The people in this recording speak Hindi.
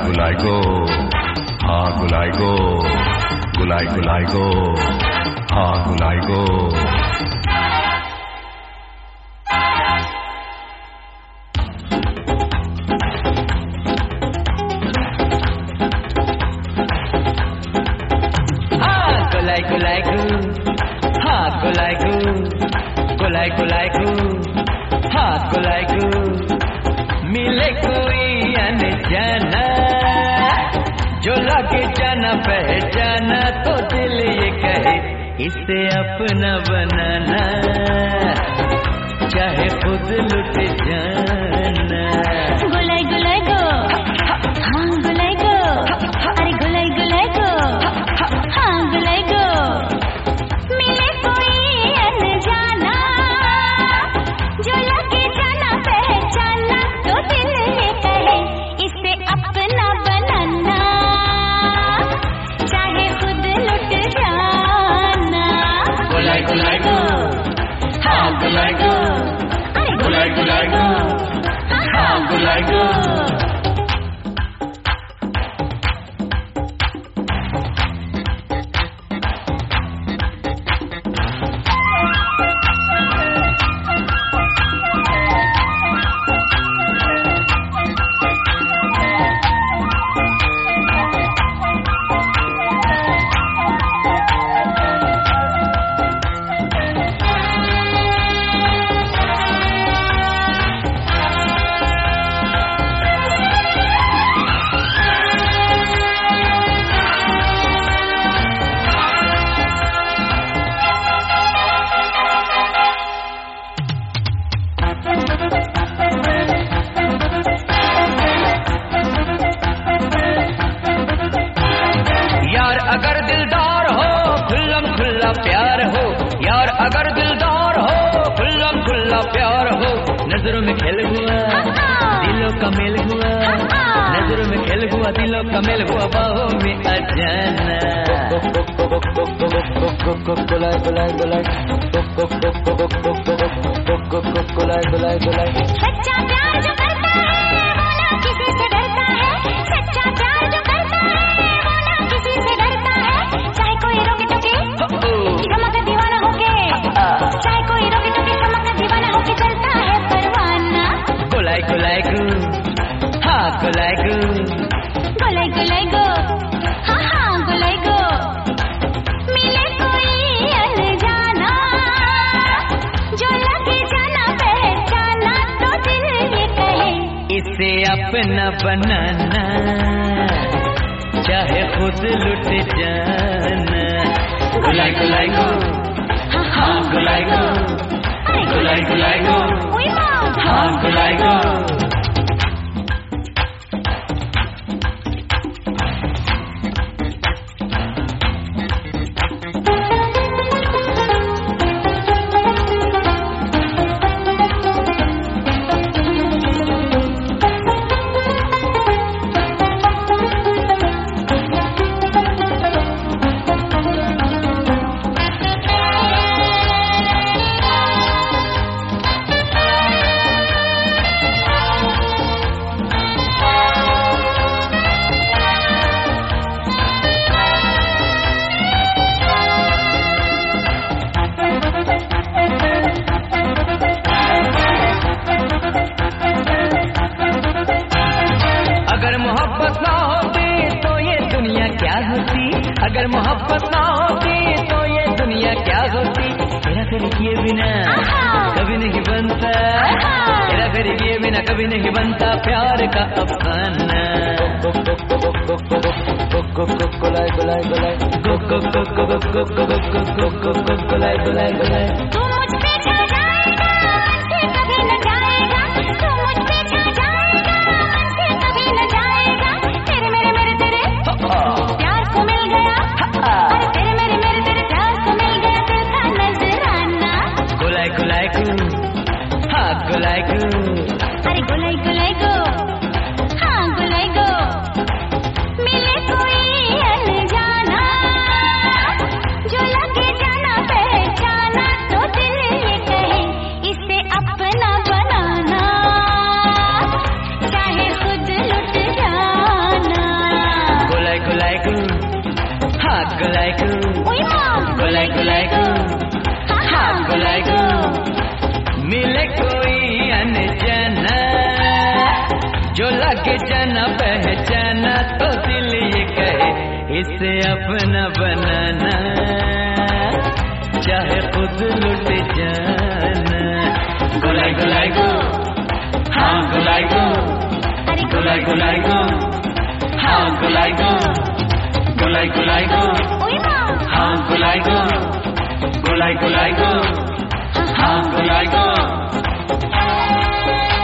गुलाई गो, हाँ गुलाई गो, गुलाई गुलाई गो, हाँ गुलाई गो। गुलाई गुलाई गो, हाँ गुलाई गो, गुलाई गुलाई गो, हाँ गुलाई गो। मिले कोई अनजाना जो लगे जाना पहचाना तो दिल ये कहे इसे अपना बनाना, चाहे खुद लुट जाना। गुलाई गुलाई गो, हाँ गुलाई गो, अरे गुलाई गुलाई गो, हाँ गुलाई गो। मिले कोई अनजाना जो लगे जाना पहचाना तो दिल ये कहे इसे अपना बनाना, चाहे खुद लुट जाना। गुलाई गुलाई गो, हाँ गुलाई गो, अरे गुलाई गुलाई गो, हाँ गुलाई गो। अगर दिलदार हो खुल्लम खुल्ला प्यार हो, यार अगर दिलदार हो खुल्लम खुल्ला प्यार हो। नजरों में खेल हुआ दिलों का मेल हुआ, नजरों में खेल हुआ दिलों का मेल हुआ, बाहों में आ जाना। गुलाई गुलाई गुलाई, गुलाई गुलाई गुलाई। सच्चा प्यार जो करता है वो ना किसी से डरता है, सच्चा प्यार जो करता है वो ना किसी से डरता है। चाहे कोई रोके टोके क्षमा का दीवाना होके, चाहे कोई रोके टोके क्षमा का दीवाना होके चलता है परवाना। गुलाई गुलाई गो, हाँ गुलाई गो, गुलाई गुलाई गो, हाँ हाँ गुलाई गो। मिले कोई अनजाना जो लगे जाना पहचाना तो दिल ये कहे इसे अपना बनाना, चाहे खुद लुट जाना। गुलाई गुलाई गो, हाँ गुलाई गो, गुलाई गुलाई गो, हाँ गुलाई गो। अगर मोहब्बत ना होती तो ये दुनिया क्या होती। तेरा फिर किए बिना कभी नहीं बनता, तेरा फिर किए बिना कभी नहीं बनता प्यार का अफसाना। गुलाई गुलाई गुलाई, गुलाई गुलाई गुलाई। तू मुझ पे छा जाएगा मन से कभी न जाएगा, तू मुझ पे छा जाएगा मन से कभी न जाएगा। तेरे मेरे मेरे तेरे प्यार को मिल गया, अरे तेरे मेरे मेरे तेरे प्यार को मिल गया दिल का नजराना। गुलाई गुलाई गो, हाँ गुलाई गो, अरे गुलाई गुलाई गो, हाँ गुलाई गो। मिले कोई अनजाना जो लगे जाना पहचाना तो दिल ये कहे इसे अपना बनाना, चाहे खुद लुट जाना। गुलाई गुलाई गो, हाँ गुलाई गो। मिले कोई अनजाना जो लगे जाना पहचाना तो दिल ये कहे इसे अपना बनाना, चाहे खुद लुट जाना। गुलाई गुलाई गो, हाँ गुलाई गो, गुलाई गुलाई गो, हाँ गुलाई गो, गुलाई गुलाई गो, हाँ गुलाई गो, गुलाई गुलाई गो, हाँ गुलाई गो।